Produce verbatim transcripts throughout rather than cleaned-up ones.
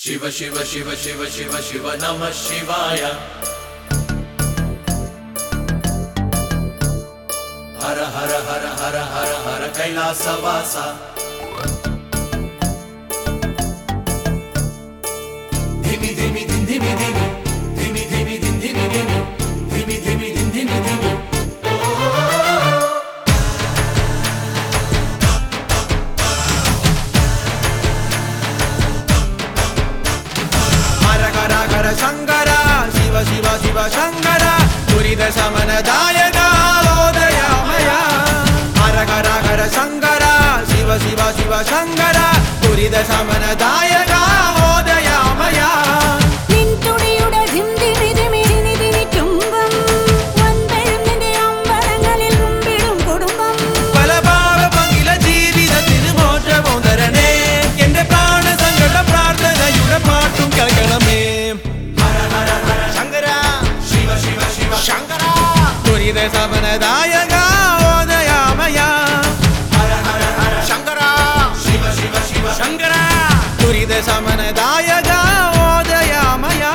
शिव शिव शिव शिव शिव शिव नमः शिवाय। हर हर हर हर हर हर कैलासवासा। धिमि धिमि धिम धिमि धिमि धिमि धिमि धिम धिमि धिमि धिमि धिमि धिम धिमि धिमि। शंकरा शिव शिव शिव शंकरा दुरित शमनदायका ओदयामया। हर हर हर शंकरा शिव शिव शिव शंकरा दुरित शमनदायका ओदयामया। शमनदायका ओदयामया। हर हर हर शंकरा शिव शिव शिव शंकरा दुरित शमनदायका ओदयामया।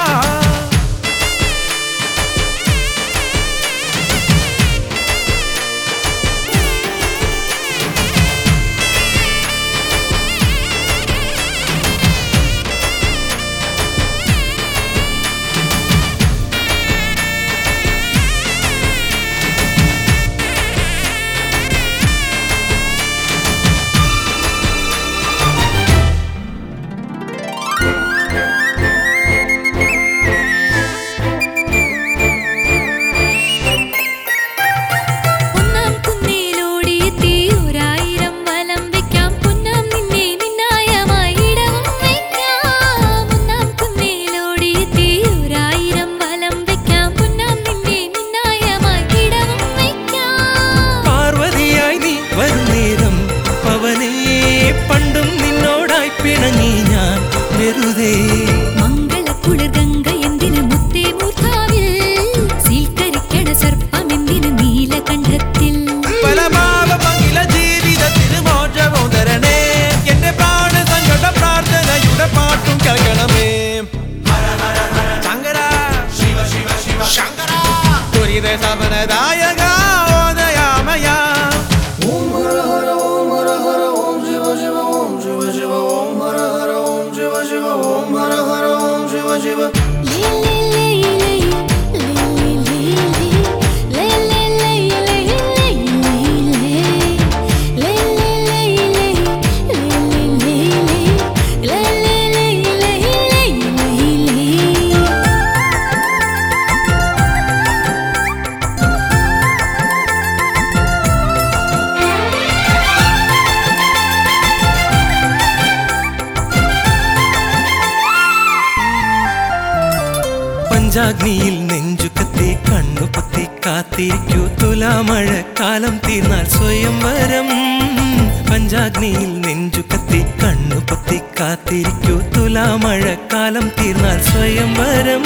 शमनदायका ओदयामया। ओम हर हर ओम हर हर ओम शिव शिव ओम शिव शिव ओम हर हर ओम शिव शिव ओम हर हर ओम शिव शिव। പഞ്ചാഗ്നിയിൽ നെഞ്ചുകത്തി കണ്ണുപൊത്തി കാത്തിരിക്കൂ തുലാമഴക്കാലം തീർന്നാൽ സ്വയംവരം. പഞ്ചാഗ്നിയിൽ നെഞ്ചുകത്തി കണ്ണുപൊത്തി കാത്തിരിക്കൂ തുലാമഴക്കാലം തീർന്നാൽ സ്വയംവരം.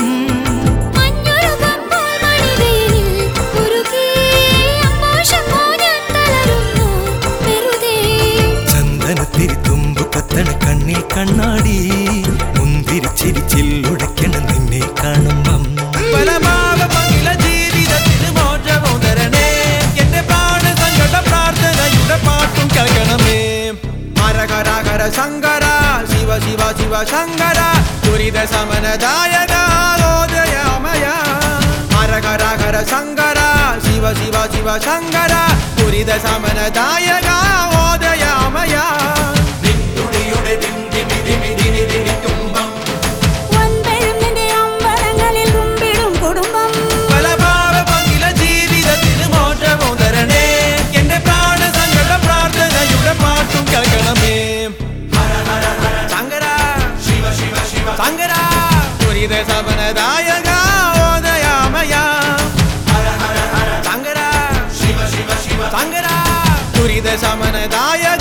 ചന്ദനത്തിരി തുമ്പു കത്തണ കണ്ണിൽ കണ്ണാടി മുന്തിരിച്ചിരിച്ചില്ലുടയ്ക്കണം നിന്നെ കാണുമ്പം. ജീവിതത്തിന് മോചമോ തരണേ എന്റെ പ്രാണ സങ്കട പ്രാർത്ഥനയുടെ പാട്ടും കേൾക്കണമേ. ഹര ഹര ഹര ശങ്കര ശിവ ശിവ ശിവ ശങ്കര ദുരിത ശമനദായക ഓദയാമയ. ഹര ഹര ഹര ശങ്കര ശിവ ശിവ ശിവ ശങ്കര ദുരിത ശമനദായക ഓദയാമയ. നിന്നുടിയുടെ ദിം ദിമി ദിമി ദിനി ദിനി തുമ്പം ജീവിതത്തിന് മോചമോ തരണേ എന്റെ പ്രാണ സങ്കട പ്രാർത്ഥനയുടെ പാട്ടും കേൾക്കണമേ. ഹര ഹര ഹര ശങ്കര ശിവ ശിവ ശിവ ശങ്കര ദുരിത ശമനദായക ഓദയാമയ. ഹര ഹര ഹര ശങ്കര ശിവ ശിവ ശിവ ശങ്കര ദുരിത ശമനദായക